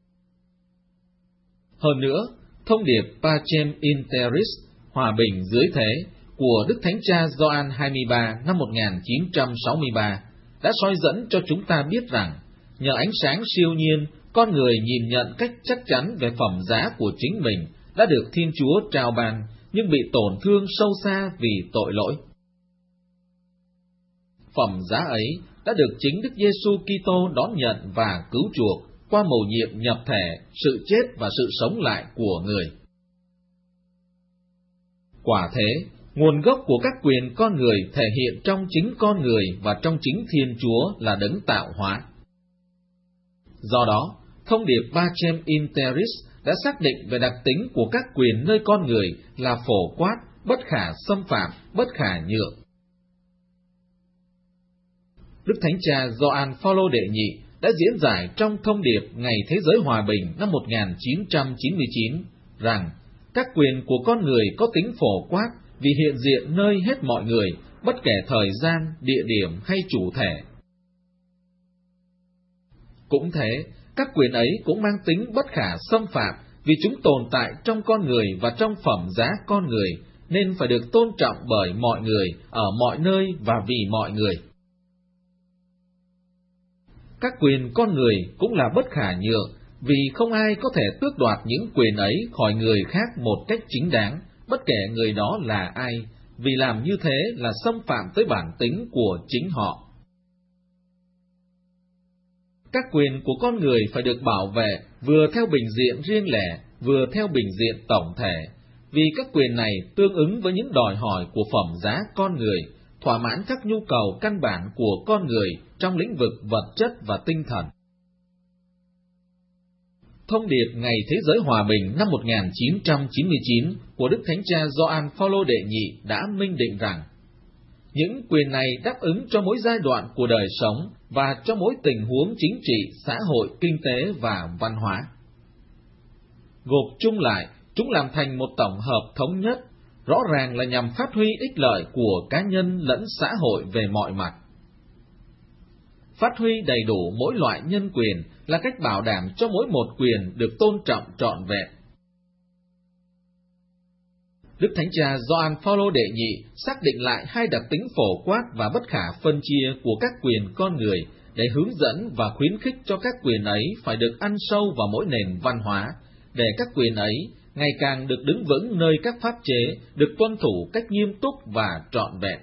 Hơn nữa, thông điệp Pacem in Terris, hòa bình dưới thế, của Đức Thánh Cha Gioan 23 năm 1963 đã soi dẫn cho chúng ta biết rằng, nhờ ánh sáng siêu nhiên, con người nhìn nhận cách chắc chắn về phẩm giá của chính mình đã được Thiên Chúa trao ban, nhưng bị tổn thương sâu xa vì tội lỗi. Phẩm giá ấy đã được chính Đức Giêsu Kitô đón nhận và cứu chuộc qua mầu nhiệm nhập thể, sự chết và sự sống lại của người. Quả thế, nguồn gốc của các quyền con người thể hiện trong chính con người và trong chính Thiên Chúa là đấng tạo hóa. Do đó, thông điệp Pacem in Terris đã xác định về đặc tính của các quyền nơi con người là phổ quát, bất khả xâm phạm, bất khả nhượng. Đức Thánh Cha Gioan Phaolô đệ nhị đã diễn giải trong thông điệp Ngày Thế giới Hòa bình năm 1999 rằng các quyền của con người có tính phổ quát vì hiện diện nơi hết mọi người, bất kể thời gian, địa điểm hay chủ thể. Cũng thế, các quyền ấy cũng mang tính bất khả xâm phạm vì chúng tồn tại trong con người và trong phẩm giá con người, nên phải được tôn trọng bởi mọi người, ở mọi nơi và vì mọi người. Các quyền con người cũng là bất khả nhượng, vì không ai có thể tước đoạt những quyền ấy khỏi người khác một cách chính đáng, bất kể người đó là ai, vì làm như thế là xâm phạm tới bản tính của chính họ. Các quyền của con người phải được bảo vệ vừa theo bình diện riêng lẻ, vừa theo bình diện tổng thể, vì các quyền này tương ứng với những đòi hỏi của phẩm giá con người, thỏa mãn các nhu cầu căn bản của con người trong lĩnh vực vật chất và tinh thần. Thông điệp Ngày Thế giới Hòa bình năm 1999 của Đức Thánh Cha Gioan Phaolô đệ nhị đã minh định rằng những quyền này đáp ứng cho mỗi giai đoạn của đời sống và cho mỗi tình huống chính trị, xã hội, kinh tế và văn hóa. Gộp chung lại, chúng làm thành một tổng hợp thống nhất, rõ ràng là nhằm phát huy ích lợi của cá nhân lẫn xã hội về mọi mặt. Phát huy đầy đủ mỗi loại nhân quyền là cách bảo đảm cho mỗi một quyền được tôn trọng trọn vẹn. Đức Thánh Cha Gioan Phaolô đệ nhị xác định lại hai đặc tính phổ quát và bất khả phân chia của các quyền con người để hướng dẫn và khuyến khích cho các quyền ấy phải được ăn sâu vào mỗi nền văn hóa, để các quyền ấy ngày càng được đứng vững nơi các pháp chế, được tuân thủ cách nghiêm túc và trọn vẹn.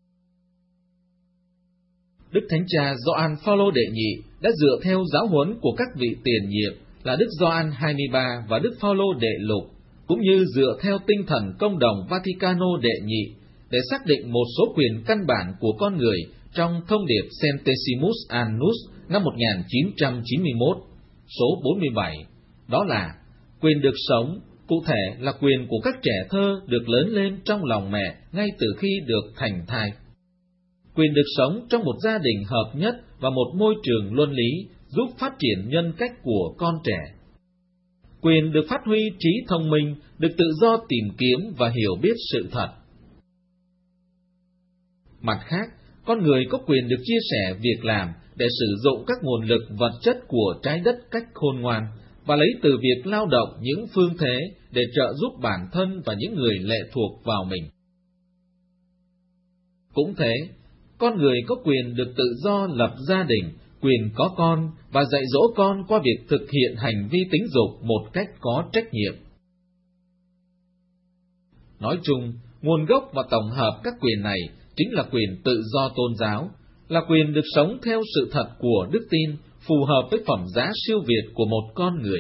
Đức Thánh Cha Gioan Phaolô đệ nhị đã dựa theo giáo huấn của các vị tiền nhiệm là Đức Gioan 23 và Đức Phaolô đệ lục, cũng như dựa theo tinh thần công đồng Vaticano đệ nhị để xác định một số quyền căn bản của con người trong thông điệp Centesimus Annus năm 1991, số 47, đó là quyền được sống, cụ thể là quyền của các trẻ thơ được lớn lên trong lòng mẹ ngay từ khi được thành thai. Quyền được sống trong một gia đình hợp nhất và một môi trường luân lý giúp phát triển nhân cách của con trẻ. Quyền được phát huy trí thông minh, được tự do tìm kiếm và hiểu biết sự thật. Mặt khác, con người có quyền được chia sẻ việc làm để sử dụng các nguồn lực vật chất của trái đất cách khôn ngoan và lấy từ việc lao động những phương thế để trợ giúp bản thân và những người lệ thuộc vào mình. Cũng thế, con người có quyền được tự do lập gia đình, quyền có con và dạy dỗ con qua việc thực hiện hành vi tính dục một cách có trách nhiệm. Nói chung, nguồn gốc và tổng hợp các quyền này chính là quyền tự do tôn giáo, là quyền được sống theo sự thật của đức tin, phù hợp với phẩm giá siêu việt của một con người.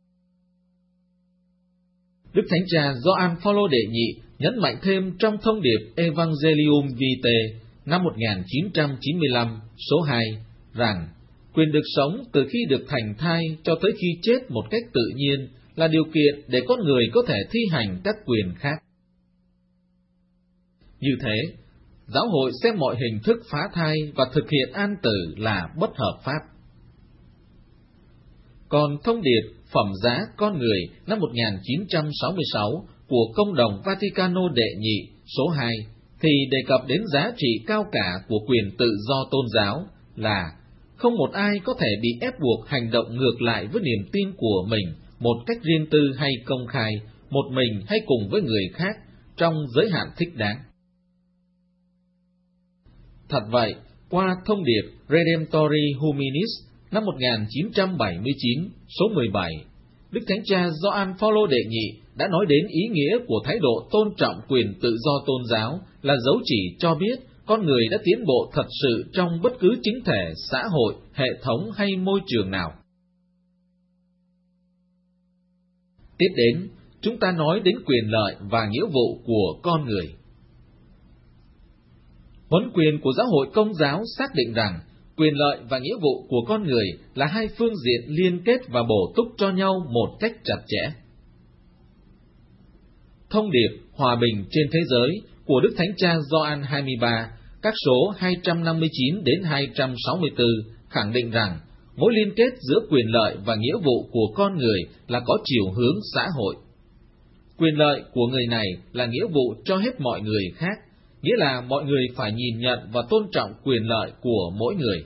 Đức Thánh Cha Gioan Phaolô đệ nhị nhấn mạnh thêm trong thông điệp Evangelium Vitae năm 1995, số 2, rằng quyền được sống từ khi được thành thai cho tới khi chết một cách tự nhiên là điều kiện để con người có thể thi hành các quyền khác. Như thế, giáo hội xem mọi hình thức phá thai và thực hiện an tử là bất hợp pháp. Còn thông điệp Phẩm giá con người năm 1966 của Công đồng Vaticano đệ nhị, số 2, thì đề cập đến giá trị cao cả của quyền tự do tôn giáo là không một ai có thể bị ép buộc hành động ngược lại với niềm tin của mình một cách riêng tư hay công khai, một mình hay cùng với người khác, trong giới hạn thích đáng. Thật vậy, qua thông điệp Redemptori Humanis năm 1979, số 17, Đức Thánh Cha Gioan Phaolô đệ nhị đã nói đến ý nghĩa của thái độ tôn trọng quyền tự do tôn giáo là dấu chỉ cho biết con người đã tiến bộ thật sự trong bất cứ chính thể, xã hội, hệ thống hay môi trường nào. Tiếp đến, chúng ta nói đến quyền lợi và nghĩa vụ của con người. Huấn quyền của giáo hội Công giáo xác định rằng quyền lợi và nghĩa vụ của con người là hai phương diện liên kết và bổ túc cho nhau một cách chặt chẽ. Thông điệp Hòa bình trên thế giới của Đức Thánh Cha Gioan 23, các số 259 đến 264 khẳng định rằng mối liên kết giữa quyền lợi và nghĩa vụ của con người là có chiều hướng xã hội. Quyền lợi của người này là nghĩa vụ cho hết mọi người khác, nghĩa là mọi người phải nhìn nhận và tôn trọng quyền lợi của mỗi người.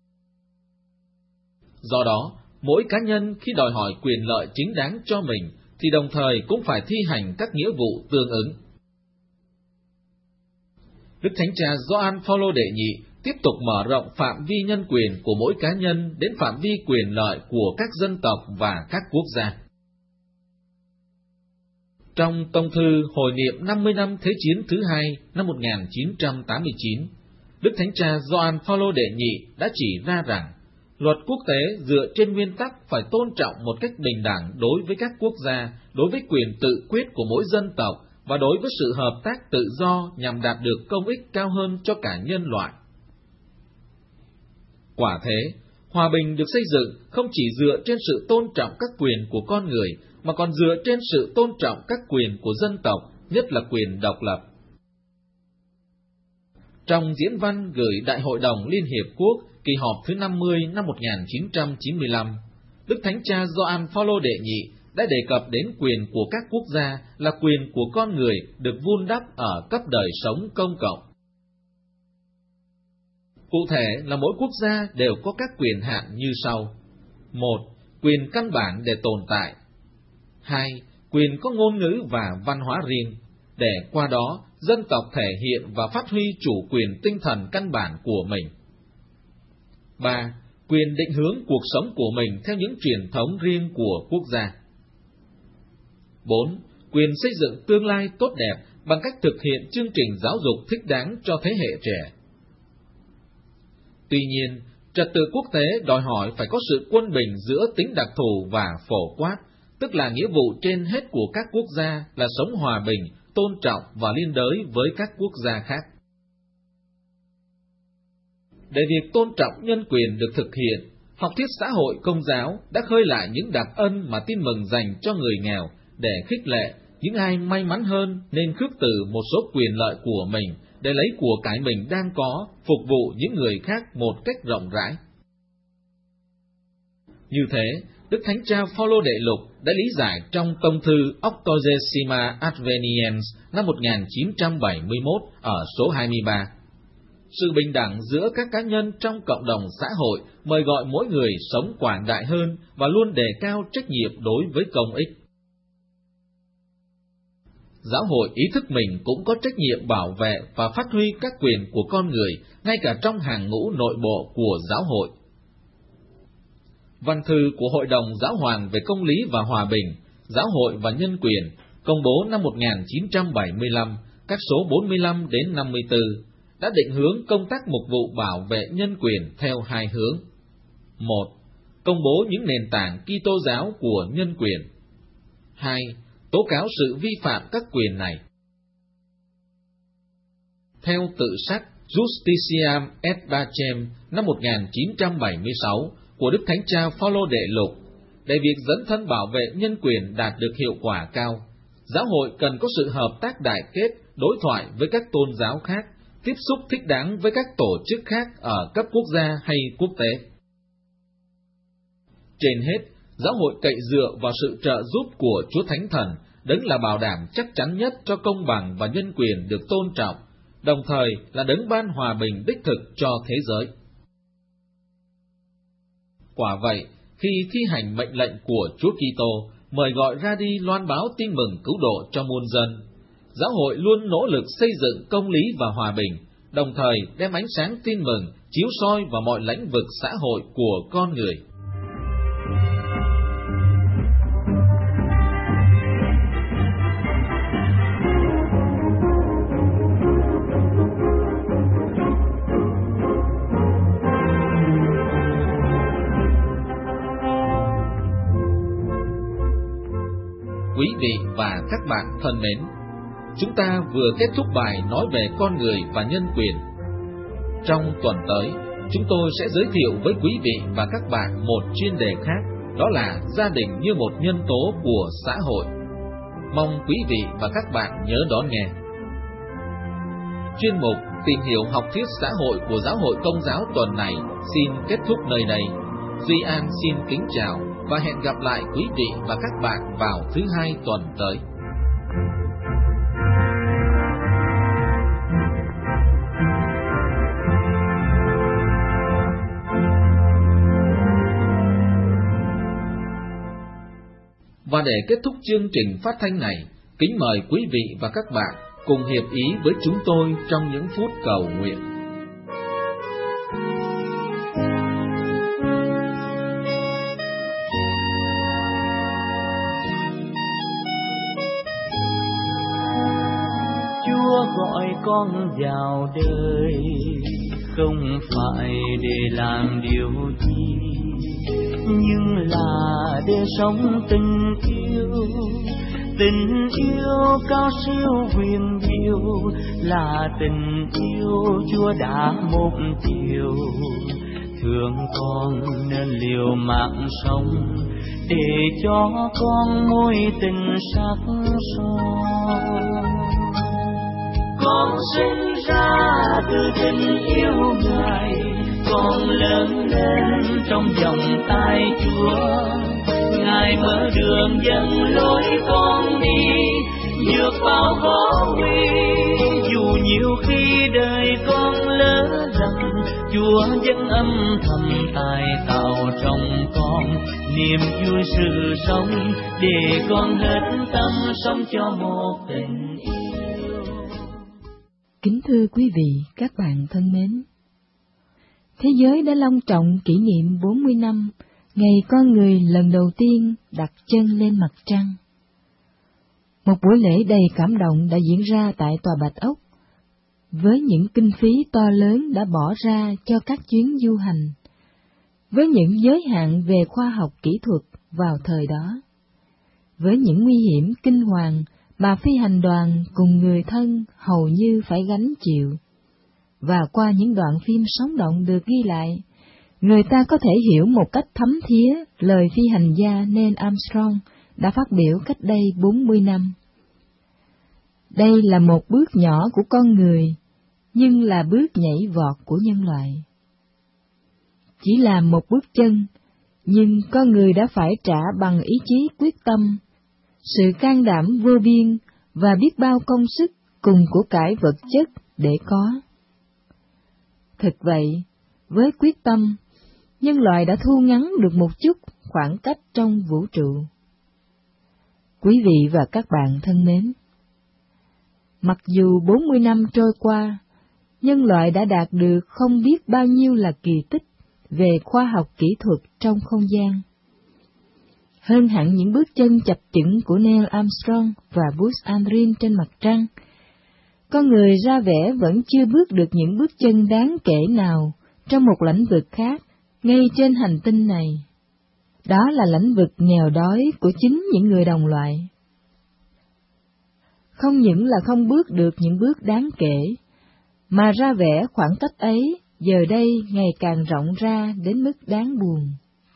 Do đó, mỗi cá nhân khi đòi hỏi quyền lợi chính đáng cho mình thì đồng thời cũng phải thi hành các nghĩa vụ tương ứng. Đức Thánh Cha Gioan Phaolô đệ nhị tiếp tục mở rộng phạm vi nhân quyền của mỗi cá nhân đến phạm vi quyền lợi của các dân tộc và các quốc gia. Trong tông thư hồi niệm 50 năm Thế chiến thứ hai năm 1989, Đức Thánh Cha Gioan Phaolô đệ nhị đã chỉ ra rằng luật quốc tế dựa trên nguyên tắc phải tôn trọng một cách bình đẳng đối với các quốc gia, đối với quyền tự quyết của mỗi dân tộc và đối với sự hợp tác tự do nhằm đạt được công ích cao hơn cho cả nhân loại. Quả thế, Hòa bình được xây dựng không chỉ dựa trên sự tôn trọng các quyền của con người, mà còn dựa trên sự tôn trọng các quyền của dân tộc, nhất là quyền độc lập. Trong diễn văn gửi Đại hội đồng Liên Hiệp Quốc kỳ họp thứ 50 năm 1995, Đức Thánh Cha Gioan Phaolô đệ nhị đã đề cập đến quyền của các quốc gia là quyền của con người được vun đắp ở cấp đời sống công cộng. Cụ thể là mỗi quốc gia đều có các quyền hạn như sau. 1. Quyền căn bản để tồn tại. 2. Quyền có ngôn ngữ và văn hóa riêng, để qua đó dân tộc thể hiện và phát huy chủ quyền tinh thần căn bản của mình. 3. Quyền định hướng cuộc sống của mình theo những truyền thống riêng của quốc gia. 4. Quyền xây dựng tương lai tốt đẹp bằng cách thực hiện chương trình giáo dục thích đáng cho thế hệ trẻ. Tuy nhiên, trật tự quốc tế đòi hỏi phải có sự quân bình giữa tính đặc thù và phổ quát, tức là nghĩa vụ trên hết của các quốc gia là sống hòa bình, tôn trọng và liên đới với các quốc gia khác. Để việc tôn trọng nhân quyền được thực hiện, học thuyết xã hội Công giáo đã khơi lại những đặc ân mà Tin Mừng dành cho người nghèo để khích lệ những ai may mắn hơn nên khước từ một số quyền lợi của mình để lấy của cải mình đang có, phục vụ những người khác một cách rộng rãi. Như thế, Đức Thánh Cha Phaolô Đệ Lục đã lý giải trong tông thư Octodecima Adveniens năm 1971 ở số 23. Sự bình đẳng giữa các cá nhân trong cộng đồng xã hội mời gọi mỗi người sống quảng đại hơn và luôn đề cao trách nhiệm đối với công ích. Giáo hội ý thức mình cũng có trách nhiệm bảo vệ và phát huy các quyền của con người, ngay cả trong hàng ngũ nội bộ của giáo hội. Văn thư của Hội đồng Giáo hoàng về Công lý và Hòa bình, Giáo hội và Nhân quyền, công bố năm 1975, các số 45 đến 54, đã định hướng công tác mục vụ bảo vệ nhân quyền theo hai hướng. 1. Công bố những nền tảng Kitô giáo của nhân quyền. 2. Tố cáo sự vi phạm các quyền này. Theo tự sách Justitiam et Pacem năm 1976 của Đức Thánh Cha Phaolô Đệ Lục, để việc dấn thân bảo vệ nhân quyền đạt được hiệu quả cao, giáo hội cần có sự hợp tác đại kết, đối thoại với các tôn giáo khác, tiếp xúc thích đáng với các tổ chức khác ở cấp quốc gia hay quốc tế. Trên hết, giáo hội cậy dựa vào sự trợ giúp của Chúa Thánh Thần, đấng là bảo đảm chắc chắn nhất cho công bằng và nhân quyền được tôn trọng, đồng thời là đấng ban hòa bình đích thực cho thế giới. Quả vậy, khi thi hành mệnh lệnh của Chúa Kitô mời gọi ra đi loan báo tin mừng cứu độ cho muôn dân, giáo hội luôn nỗ lực xây dựng công lý và hòa bình, đồng thời đem ánh sáng tin mừng chiếu soi vào mọi lĩnh vực xã hội của con người. Quý vị và các bạn thân mến, chúng ta vừa kết thúc bài nói về con người và nhân quyền. Trong tuần tới, chúng tôi sẽ giới thiệu với quý vị và các bạn một chuyên đề khác, đó là gia đình như một nhân tố của xã hội. Mong quý vị và các bạn nhớ đón nghe. Chuyên mục Tìm hiểu học thuyết xã hội của Giáo hội Công giáo tuần này xin kết thúc nơi đây. Duy An xin kính chào và hẹn gặp lại quý vị và các bạn vào thứ Hai tuần tới. Và để kết thúc chương trình phát thanh này, kính mời quý vị và các bạn cùng hiệp ý với chúng tôi trong những phút cầu nguyện. Chúa gọi con vào đời không phải để làm điều gì, nhưng là để sống tình yêu. Tình yêu cao siêu huyền diệu là tình yêu Chúa đã một chiều, thương con nên liều mạng sống, để cho con mối tình sắc son. Con sinh ra từ tình yêu Ngài, con lớn lên trong vòng tay Chúa. Ngài mở đường dẫn lối con đi, vượt bao khó nguy. Dù nhiều khi đời con lỡ dần, Chúa vẫn âm thầm tài tạo trong con niềm vui sự sống, để con hết tâm sống cho một tình yêu. Kính thưa quý vị, các bạn thân mến, thế giới đã long trọng kỷ niệm 40 năm ngày con người lần đầu tiên đặt chân lên mặt trăng. Một buổi lễ đầy cảm động đã diễn ra tại Tòa Bạch Ốc, với những kinh phí to lớn đã bỏ ra cho các chuyến du hành, với những giới hạn về khoa học kỹ thuật vào thời đó, với những nguy hiểm kinh hoàng mà phi hành đoàn cùng người thân hầu như phải gánh chịu. Và qua những đoạn phim sống động được ghi lại, người ta có thể hiểu một cách thấm thía lời phi hành gia Neil Armstrong đã phát biểu cách đây 40 năm. Đây là một bước nhỏ của con người, nhưng là bước nhảy vọt của nhân loại. Chỉ là một bước chân, nhưng con người đã phải trả bằng ý chí quyết tâm, sự can đảm vô biên và biết bao công sức cùng của cải vật chất để có. Thực vậy, với quyết tâm, nhân loại đã thu ngắn được một chút khoảng cách trong vũ trụ. Quý vị và các bạn thân mến, mặc dù 40 năm trôi qua, nhân loại đã đạt được không biết bao nhiêu là kỳ tích về khoa học kỹ thuật trong không gian. Hơn hẳn những bước chân chập chững của Neil Armstrong và Buzz Aldrin trên mặt trăng, con người ra vẻ vẫn chưa bước được những bước chân đáng kể nào trong một lĩnh vực khác ngay trên hành tinh này. Đó là lĩnh vực nghèo đói của chính những người đồng loại. Không những là không bước được những bước đáng kể, mà ra vẻ khoảng cách ấy giờ đây ngày càng rộng ra đến mức đáng buồn.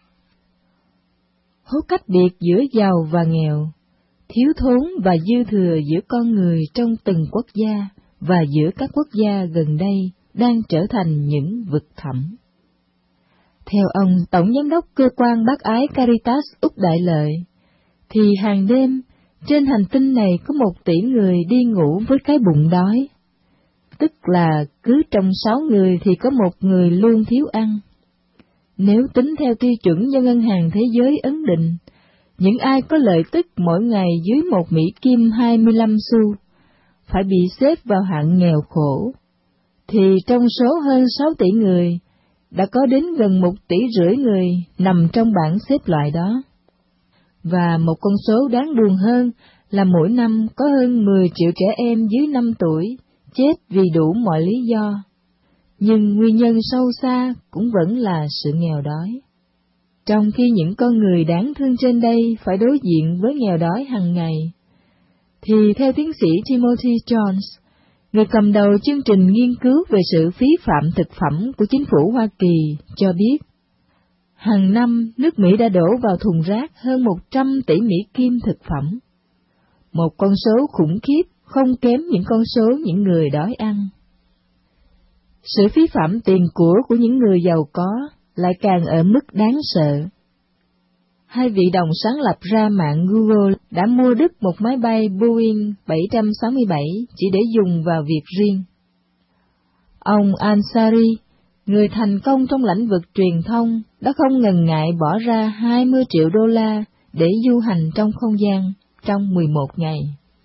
Hố cách biệt giữa giàu và nghèo, thiếu thốn và dư thừa giữa con người trong từng quốc gia và giữa các quốc gia gần đây đang trở thành những vực thẳm. Theo ông Tổng Giám đốc Cơ quan Bác ái Caritas Úc Đại Lợi, thì hàng đêm trên hành tinh này có 1 tỷ người đi ngủ với cái bụng đói, tức là cứ trong 6 người thì có 1 người luôn thiếu ăn. Nếu tính theo tiêu chuẩn do Ngân hàng Thế giới ấn định, những ai có lợi tức mỗi ngày dưới 1 Mỹ Kim 25 xu phải bị xếp vào hạng nghèo khổ, thì trong số hơn 6 tỷ người, đã có đến gần 1,5 tỷ người nằm trong bảng xếp loại đó. Và một con số đáng buồn hơn là mỗi năm có hơn 10 triệu trẻ em dưới 5 tuổi chết vì đủ mọi lý do. Nhưng nguyên nhân sâu xa cũng vẫn là sự nghèo đói. Trong khi những con người đáng thương trên đây phải đối diện với nghèo đói hàng ngày, thì theo tiến sĩ Timothy Jones, người cầm đầu chương trình nghiên cứu về sự phí phạm thực phẩm của chính phủ Hoa Kỳ, cho biết, hàng năm nước Mỹ đã đổ vào thùng rác hơn 100 tỷ Mỹ Kim thực phẩm, một con số khủng khiếp không kém những con số những người đói ăn. Sự phí phạm tiền của những người giàu có lại càng ở mức đáng sợ. 2 vị đồng sáng lập ra mạng Google đã mua đứt một máy bay Boeing 767 chỉ để dùng vào việc riêng. Ông Ansari, người thành công trong lĩnh vực truyền thông, đã không ngần ngại bỏ ra 20 triệu đô la để du hành trong không gian trong 11 ngày.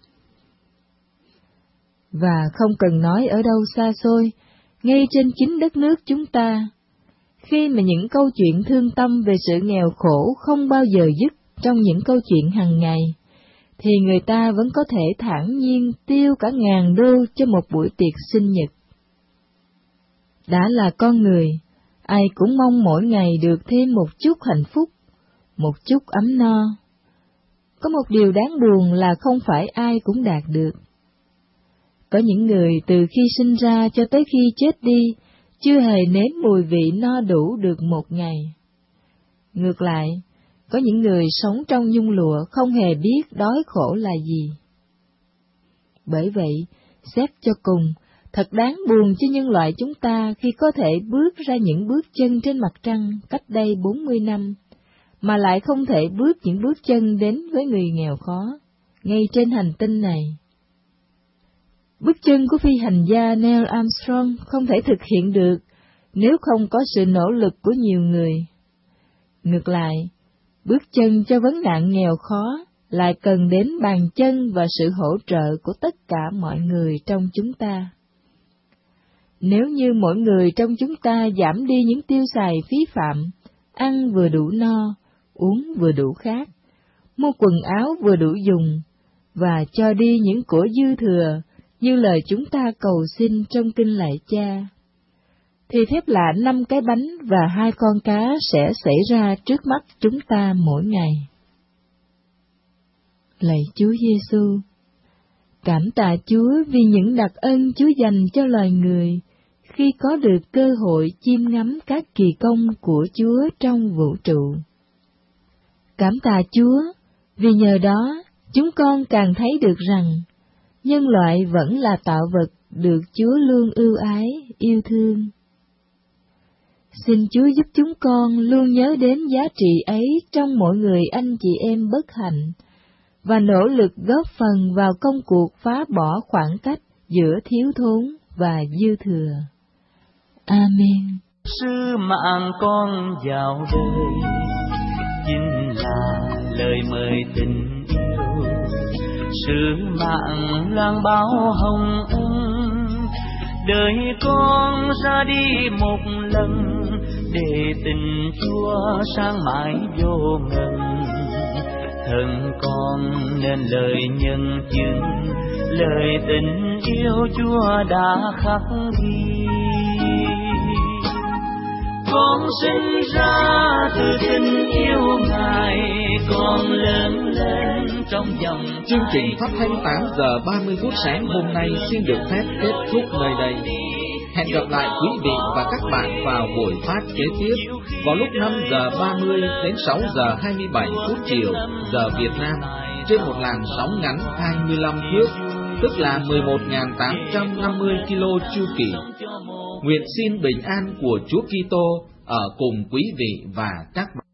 Và không cần nói ở đâu xa xôi, ngay trên chính đất nước chúng ta, khi mà những câu chuyện thương tâm về sự nghèo khổ không bao giờ dứt trong những câu chuyện hàng ngày, thì người ta vẫn có thể thản nhiên tiêu cả ngàn đô cho một buổi tiệc sinh nhật. Đã là con người, ai cũng mong mỗi ngày được thêm một chút hạnh phúc, một chút ấm no. Có một điều đáng buồn là không phải ai cũng đạt được. Có những người từ khi sinh ra cho tới khi chết đi chưa hề nếm mùi vị no đủ được một ngày. Ngược lại, có những người sống trong nhung lụa không hề biết đói khổ là gì. Bởi vậy, xét cho cùng, thật đáng buồn cho nhân loại chúng ta khi có thể bước ra những bước chân trên mặt trăng cách đây 40 năm, mà lại không thể bước những bước chân đến với người nghèo khó, ngay trên hành tinh này. Bước chân của phi hành gia Neil Armstrong không thể thực hiện được nếu không có sự nỗ lực của nhiều người. Ngược lại, bước chân cho vấn nạn nghèo khó lại cần đến bàn chân và sự hỗ trợ của tất cả mọi người trong chúng ta. Nếu như mỗi người trong chúng ta giảm đi những tiêu xài phí phạm, ăn vừa đủ no, uống vừa đủ khát, mua quần áo vừa đủ dùng, và cho đi những của dư thừa như lời chúng ta cầu xin trong kinh lạy Cha, thì phép lạ 5 cái bánh và 2 con cá sẽ xảy ra trước mắt chúng ta mỗi ngày. Lạy Chúa Giêsu, cảm tạ Chúa vì những đặc ân Chúa dành cho loài người khi có được cơ hội chiêm ngắm các kỳ công của Chúa trong vũ trụ. Cảm tạ Chúa vì nhờ đó chúng con càng thấy được rằng nhân loại vẫn là tạo vật được Chúa luôn ưu ái, yêu thương. Xin Chúa giúp chúng con luôn nhớ đến giá trị ấy trong mỗi người anh chị em bất hạnh, và nỗ lực góp phần vào công cuộc phá bỏ khoảng cách giữa thiếu thốn và dư thừa. Amen. Sứ mạng con vào đời chính là lời mời tình yêu, sứ mạng loan báo hồng ân. Đời con ra đi một lần để tình Chúa sáng mãi vô ngần. Thân con nên lời nhân chứng, lời tình yêu Chúa đã khắc ghi. Con sinh ra từ tình yêu Ngài, con lớn lên trong dòng. Chương trình phát thanh 8 giờ 30 phút sáng hôm nay xin được phép kết thúc nơi đây. Hẹn gặp lại quý vị và các bạn vào buổi phát kế tiếp vào lúc 5 giờ 30 đến 6 giờ 27 phút chiều giờ Việt Nam trên một làn sóng ngắn 25 thước, tức là 11.850 kilo chu kỳ. Nguyện xin bình an của Chúa Kitô ở cùng quý vị và các bạn.